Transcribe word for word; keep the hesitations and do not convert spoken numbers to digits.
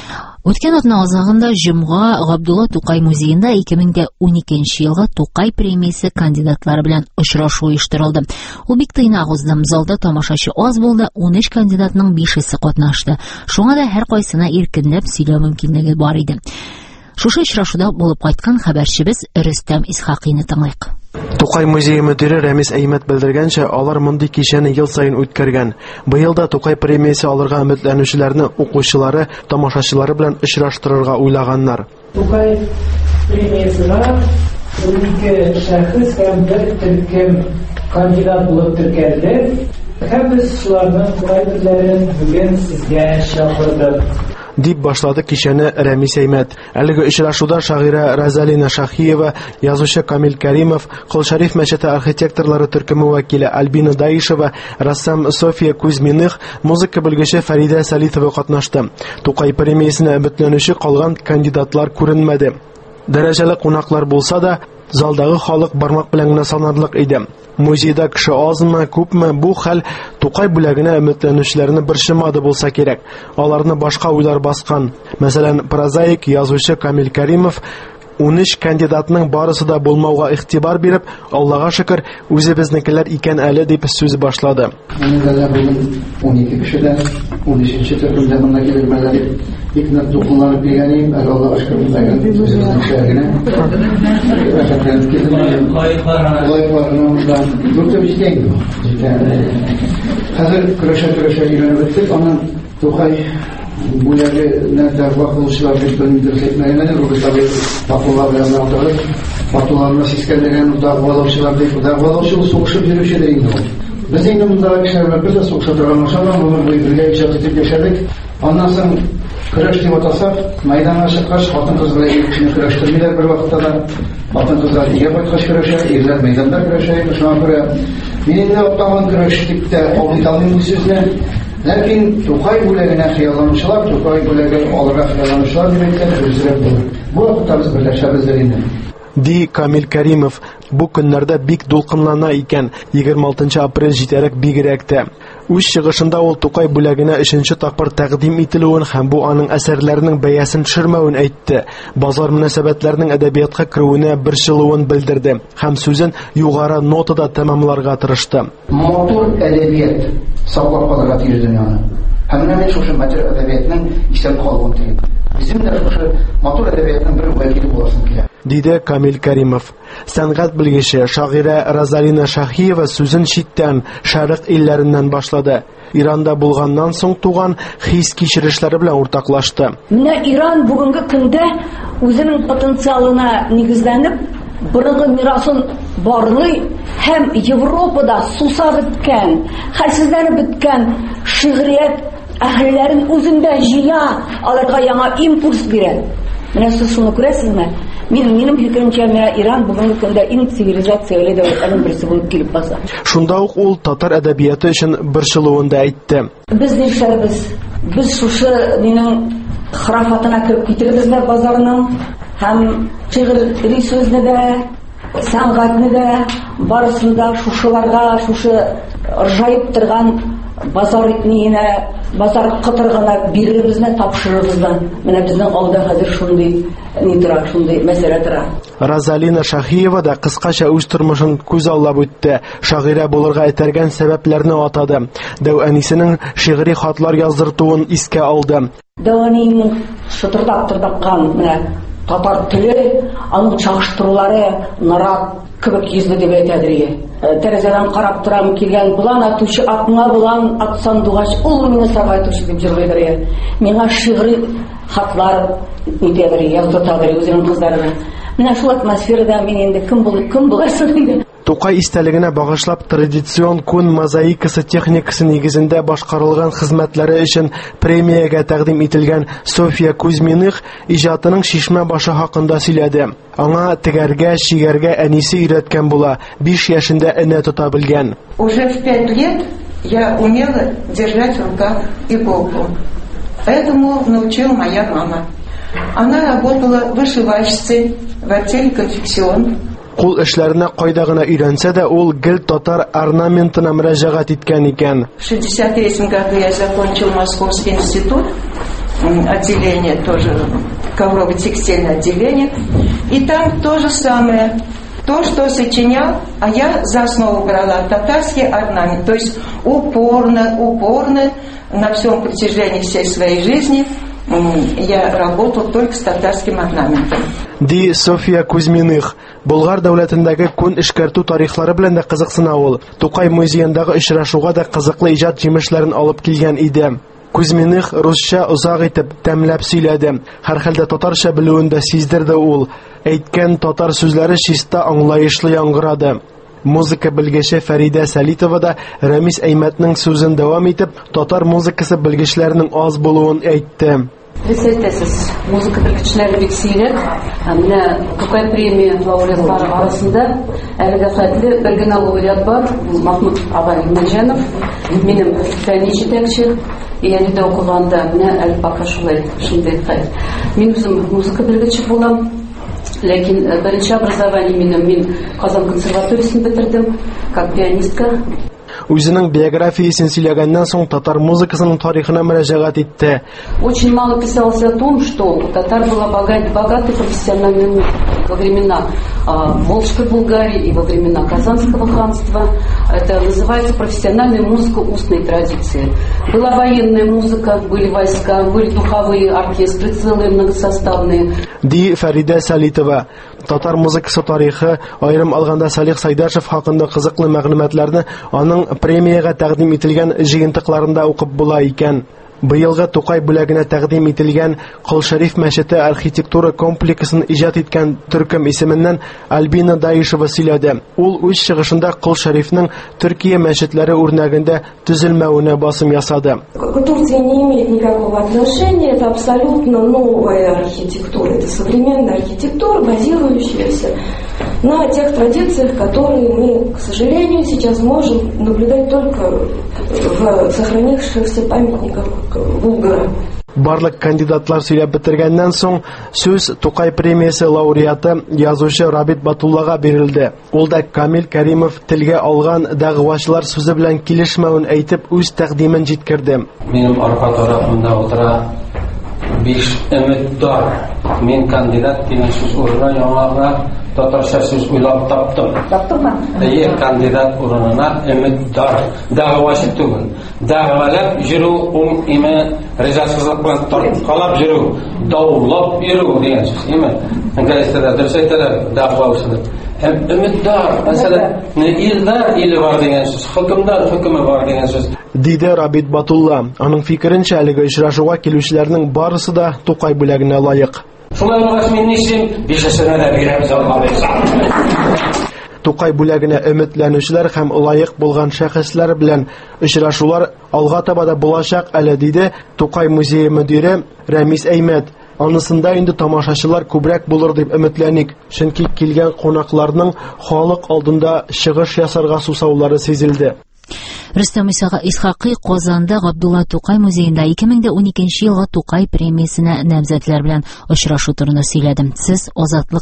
Үткән атна азагында җомга Габдулла Тукай музеенда ике мең уникенче елга Тукай премиясе кандидатлары белән очрашу оештырылды. Ул бик тыйнак узды. Залда тамашачы аз булды, ун өч кандидатның бишесе катнашты. Шуңа да һәр кайсына иркенләп сөйләү мөмкинлеге бар иде. Шушы очрашуда булып кайткан хәбәрчебез Рөстәм Исхакыйны тыңлыйк. Тукай музее мөдире Рәмис Әймәт белдергәнчә, алар мондый кичәне ел саен үткәргән. Быел да Тукай премиясе алырга өметләнүчеләрне укучылары, тамашачылары белән очраштырырга уйлаганнар. Тукай премиясына унике шәхес һәм бер төркем кандидат булып теркәлде. Һәм без шуларның кайберләрен бүген сезгә чакырдык. Дип башлады кичәне Рәмис Әймәт. Әлеге очрашуда шагыйрә Розалина Шаһиева, язучы Камил Кәримов, Кол-Шариф мәчете архитекторлары төркеме вәкиле Альбина Даишева, рассам София Кузьминых, музыка белгече Фәридә Сәлитова катнашты. Тукай премиясенә өметләнүче калган кандидатлар күренмәде. Дәрәҗәле кунаклар булса да, залдагы халык бармак белән генә санарлык иде. Музейда кеше азмы, күпме, бу хәл Тукай бүләгенә өметләнүчеләрне борчымады булса кирәк. Аларны башка уйлар баскан. Мәсәлән, прозаик, язучы Камил Кәримов ун өч кандидатның барысы да булмауга игътибар биреп, Аллага шөкер, үзебезнекеләр икән әле дип сүз башлады. Менә бүген унике кешедән ун өченче төркемдә монда килгәннәр икнәп дукулланып биргәнем, Аллага шөкер булган үзебезнең шәһәргә. Рәхәтләнеп килдем. Лайкларның дүрт бишкән. Хәзер көрәшә-көрәшә йөреп беттек, аннан Тукай бүләгенә дә вакытлычылар дип белдерсәкмәгән, рухтагы вакытлар белән аңлатылып, вакытларны сискәндергән дәгъвалаучылар дип, дәгъвалаучы сугышып йөрүче дә инде ул. Без инде монда кешеләр белән сугышып торган машина, моны бергә иҗат итеп яшәдек. Аннан соң көрәш дип атасак, мәйданга чыккач, хатын-кыз белән икешне көрәштергәннәр бер вакытта да. Хатын-кызлар дигә кайткач көрәшә, ирләр мәйданда көрәшә, шуңа күрә мин инде оттаган көрәш дип тә алып сүзне. Ләкин Тукай бүләгенә хыялланучылар, Тукай бүләген алырга хыялланучылар дип әйткән үзләр булыр. Бу вакытта без берләшәбез инде. Ди Камил Кәримов, бу көннәрдә бик дулкынлана икән, егерме алтынчы апрель җитәрәк бигрәк тә. Үз чыгышында ул Тукай бүләгенә өченче тапкыр тәкъдим ителүен һәм бу аның әсәрләренең бәясен төшермәвен әйтте. Базар мөнәсәбәтләренең әдәбиятка керүенә борчылуын белдерде һәм сүзен югары нотада тәмамларга тырышты. Матур әдәбият саклап калырга тиеш дөньяны. Һәм менә шушы матур әдәбиятның исән калуын телим. Bizim de şuшы матур әдәбиятның бер вәкиле буласым килә. Диде Камил Кәримов. Сәнгать белгече шагыйрә Розалина Шаһиева сүзен читтән, шәрык илләреннән башлады. Иранда булганнан соң туган хис кичерешләре белән уртаклашты. Менә Иран бүгенге көндә үзенең потенциалына нигезләнеп, бұрынғы мирасын барлый һәм Европада сусап беткән, хәлсезләнеп беткән шигърият әһелләрен үзендә җыя, аларга яңа импульс бирә. Менә сез шуны күрәсезме? Мин минем фикеремчә, менә Иран бүгенге көндә иң цивилизацияле дәүләтләрнең берсе булып килеп баса. Шунда ук ул татар әдәбияты өчен борчылуын да әйтте. Без нишләрбез? Без шушы минең храфатына кереп китербез дә базарның һәм шигъри сүзне дә, сәнгатьне дә, барысын да шушыларга, шушы ыржаеп торган базар итниенә, базар кытыргына биребезне тапшырырбыздан. Менә безнең алда хәзер шундый ни тора, шундый мәсьәлә тора. Розалина Шаһиева да кыскача үз тормышын күз аллап үтте. Шагыйрә булырга этәргән сәбәпләрне атады. Дәүәнисенең шигъри хатлар яздыртуын искә алды. Дәүәнинең шытырдап тырдаккан менә татар теле, аның чагыштырулары нарат кебек йөзле дип әйтәдер. Тәрәзәдән карап торам килгән булан атучы атыңа булан атсан дугач, ул мине сагайтучы дип җырлыйдыр. Миңа шигъри хатлар итәдер, яздыртадыр үзенең кызларына. Менә шул атмосферада мин инде кем булып, кем буласың инде. Тукай истәлегенә багышлап традицион күн мозаикасы техникасы нигезендә башкарылган хезмәтләре өчен премиягә тәкъдим ителгән София Кузьминых иҗатының шишмә башы хакында сөйләде. Аңа тегәргә, чигәргә әнисе өйрәткән була, биш яшендә энә тота белгән. Уже в пять лет я умела держать в руках иголку. Этому научила моя мама. Она работала вышивальщицей в артели «Конфекцион». Кул эшләренә кайда гына өйрәнсә дә, ул гел татар орнаментына мөрәҗәгать иткән икән. В шестьдесят третьем году я закончил Московский институт отделение, тоже коврово-текстильное отделение. И там то же самое. То, что сочинял, а я за основу брала татарский орнамент. То есть упорно, упорно на всем протяжении всей своей жизни я работал только с татарским орнаментом. Ди София Кузьминых. Болгар дәүләтендәге күн эшкәртү тарихлары белән дә кызыксына ул. Тукай музеендагы очрашуга да кызыклы иҗат җимешләрен алып килгән иде. Кузьминых русча узак итеп тәмләп сөйләде. Һәр хәлдә татарча белүен дә сиздерде ул. Әйткән татар сүзләре чиста аңлаешлы яңгырады. Музыка белгече Фәридә Сәлитова да Рәмис Әймәтнең сүзен дәвам итеп, татар музыкасы белгечләренең аз булуын әйтте. Әйтәсез, музыка белгечләре бик сирәк. Менә Тукай премия лауреатлары арасында әлегә хәтле бер генә лауреат бар, Махмуд Абай Мәҗәнов, минем фәнни җитәкче. Янидә укыганда менә әле пока шулай, шундый хәл. Мин үзем музыка белгече булам. Ләкин беренче образование минем, мин Казан консерваториясын бетердем, как пианистка. Үзенең биографиясын сөйләгәннән соң татар музыкасының тарихына мөрәҗәгать итте. Очень мало писалось о том, что у татар была богат, богатая профессиональная музыка во времена э, Волжской Булгарии и во времена Казанского ханства. Это называется профессиональная музыка устной традиции. Была военная музыка, были войска, были духовые оркестры целые, многосоставные. Ди Фәридә Сәлитова. Татар музыкасы тарихы, аерым алганда Салих Сайдашев хакында кызыклы мәгълүматларны аның премияга тәкъдим ителгән җыентыкларында укып була икән. Быелгы Тукай бүләгенә тәкъдим ителгән Кол Шәриф мәчете архитектура комплексын иҗат иткән төркем исеменнән Альбина Даишева сөйләде. Ул үз чыгышында Кол Шәрифнең Төркия мәчетләре үрнәгендә төзелмәвенә басым ясады. Турция не имеет никакого отношения, это абсолютно новая архитектура, это современная архитектура, базирующаяся на тех традициях, которые мы, к сожалению, сейчас можем наблюдать только в сохранившихся памятниках Булгара. Барлык кандидатлар сөйләп бетергәннән соң сүз Тукай премиясе лауреаты язучы Рабит Батуллага бирелде. Ул да Камил Кәримов телгә алган дәгъвачылар сүзе белән килешмәвен әйтеп үз тәкъдимен җиткерде. Минем арка тарафымда утыра биш өметтар. Мин кандидат дигән сүз урынына яңага татарча сүз уйлап таптым. Таптыңмы? Әйе, кандидат урынына өметтар. Дәгъвачы түгел. Дәгъвалап йөрү ум име ризасызлык белән тарткалап йөрү, даулап йөрү дигән сүз, име? Әгәрсәдә дөрес әйтәләр, дәгъва усылы. Өметтар, мәсәлән, илдар иле бар дигән сүз, хөкемдар хөкеме бар дигән сүз. Диде Рабит Батулла. Аның фикеренчә, әлеге очрашуга килүчеләрнең барысы да Тукай бүләгенә лаек. Шулай булгач мин нишлим? Бишәсенә дә бирәбез Алла бирсә. Тукай бүләгенә өметләнүчеләр һәм лаек булган шәхесләр белән очрашулар алга таба да булачак әле, диде Тукай музее мөдире Рәмис Әймәт. Анысында инде тамашачылар күбрәк булыр дип өметләник, чөнки килгән кунакларның халык алдында чыгыш ясарга сусаулары сизелде. Рөстәм Исхакый Казанда Габдулла Тукай музеенда ике мең уникенче елга Тукай премиясенә намзәтләр белән очрашу турында сөйләде. Сез Азатлык